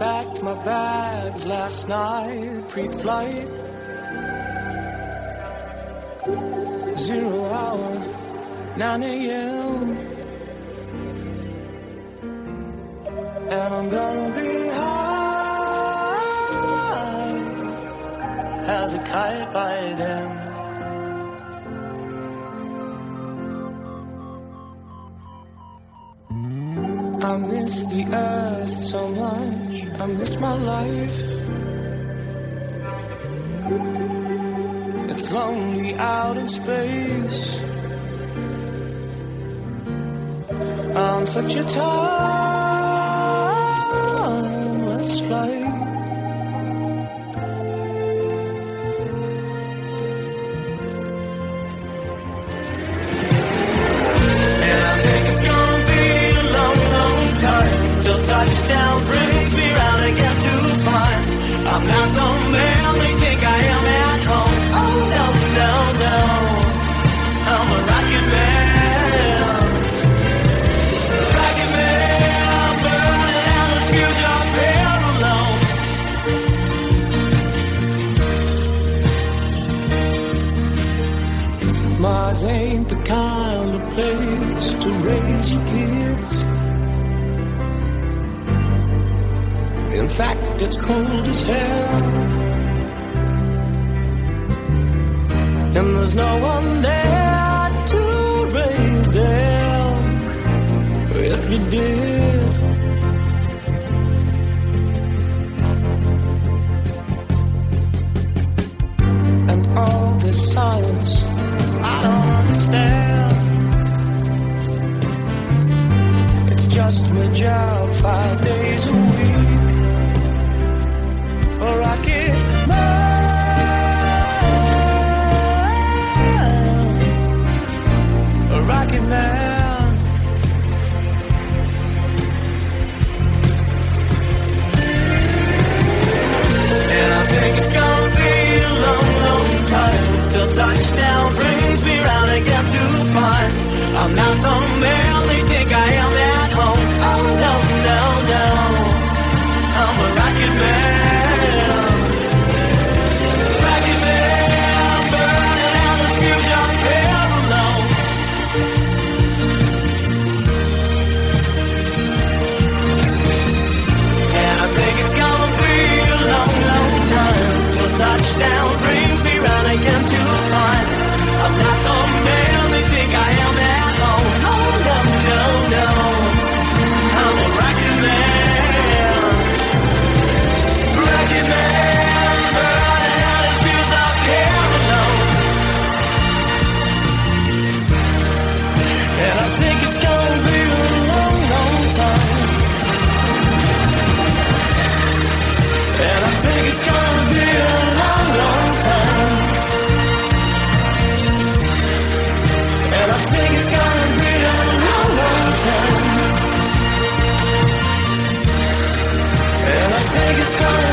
packed my bags last night, pre-flight. 0 hour, 9 a.m. And I'm gonna be high as a kite by then. I miss the earth so much, I miss my life. It's lonely out in space on such a timeless flight. And I think it's gonna be a long, long time till touchdown brings me round again to find I'm not the man they think I am at home. Oh no, no, no, I'm a rocket man. Rocket man, burning out the fuse up here alone. Mars ain't the kind of place to raise your kids. In fact, it's cold as hell, and there's no one there to raise them if you did. And all this science I don't understand. It's just my job 5 days a week. A rocket man, a rocket man. And I think it's gonna be a long, long time till touchdown brings me round again to find I'm not the man they think I am at home. Oh no, no, no, I'm a rocket man. Touchdown brings me round again to find I'm not the man they think I am at home. Oh no, no, no, I'm a rocket man. Rocket man, burning out his fuse up here alone. And I think it's gonna be a long, long time. And I think it's gonna be a long, long time. And I think it's gonna be a long, long time. And I think it's gonna